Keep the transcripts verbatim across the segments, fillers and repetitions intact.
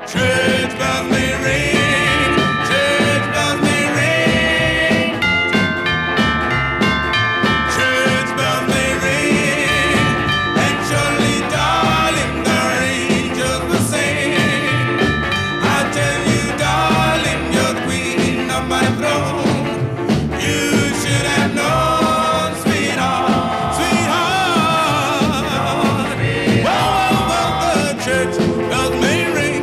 Church bells may ring, church bells may ring, church bells may ring, and surely, darling, the angels will sing. I tell you, darling, you're the queen of my throne. You should have known, sweetheart, sweetheart. Well, well, well, the church bells may ring.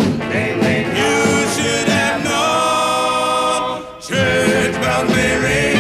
Church bells may ring.